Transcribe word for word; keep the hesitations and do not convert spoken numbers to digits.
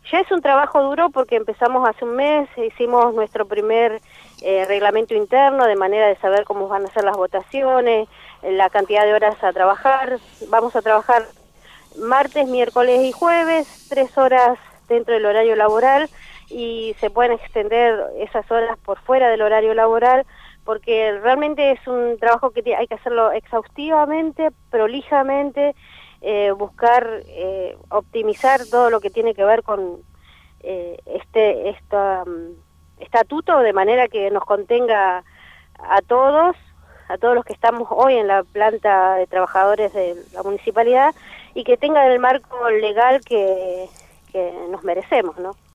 Ya es un trabajo duro porque empezamos hace un mes, hicimos nuestro primer eh, reglamento interno de manera de saber cómo van a ser las votaciones, la cantidad de horas a trabajar. Vamos a trabajar martes, miércoles y jueves, tres horas dentro del horario laboral, y se pueden extender esas horas por fuera del horario laboral, porque realmente es un trabajo que hay que hacerlo exhaustivamente, prolijamente, eh, buscar eh, optimizar todo lo que tiene que ver con eh, este esta, um, estatuto, de manera que nos contenga a todos, a todos los que estamos hoy en la planta de trabajadores de la municipalidad, y que tengan el marco legal que, que nos merecemos, ¿no?